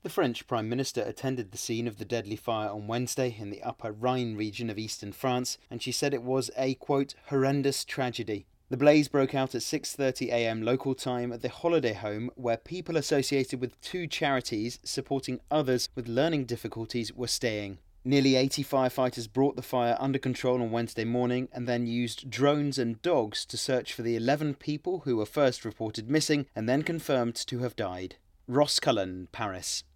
The French Prime Minister attended the scene of the deadly fire on Wednesday in the Upper Rhine region of eastern France, and she said it was a, quote, horrendous tragedy. The blaze broke out at 6:30 a.m. local time at the holiday home where people associated with two charities supporting others with learning difficulties were staying. Nearly 80 firefighters brought the fire under control on Wednesday morning and then used drones and dogs to search for the 11 people who were first reported missing and then confirmed to have died. Ross Cullen, Paris.